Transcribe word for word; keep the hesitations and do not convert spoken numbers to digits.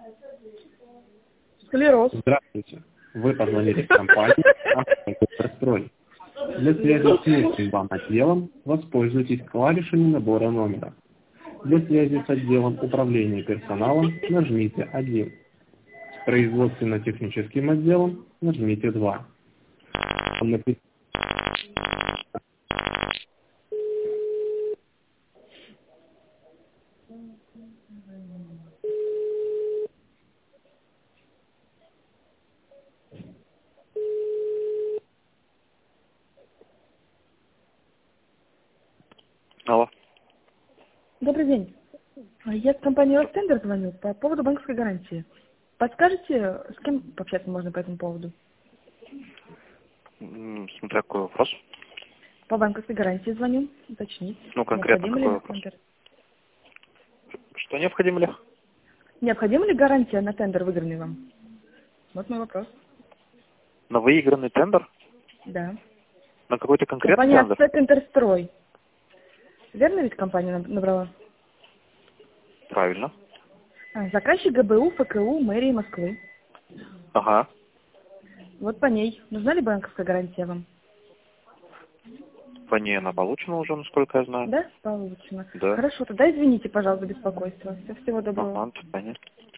Склероз. Здравствуйте. Вы позвонили в компанию «Автострой». Для связи с местным вам отделом воспользуйтесь клавишами набора номера. Для связи с отделом управления персоналом нажмите один. С производственно-техническим отделом нажмите два. Алло. Добрый день. Я с компании «Ростендер» звоню по поводу банковской гарантии. Подскажете, с кем пообщаться можно по этому поводу? М, Смотря какой вопрос. По банковской гарантии звоню, уточнить. Ну, конкретно Необходимо ли какой вопрос? тендер? Что необходимо ли? Необходима ли гарантия на тендер, выигранный вам? Вот мой вопрос. На выигранный тендер? Да. На какой-то конкретный Компания тендер? «Ацтек Интерстрой». Верно ведь компания наб- набрала? Правильно. А, заказчик ГБУ, ФКУ, мэрии Москвы. Ага. Вот по ней. Нужна ли банковская гарантия вам? По ней она получена уже, насколько я знаю. Да? Получено. Да. Хорошо, тогда извините, пожалуйста, за беспокойство. Всего, всего доброго. Ага, понятно.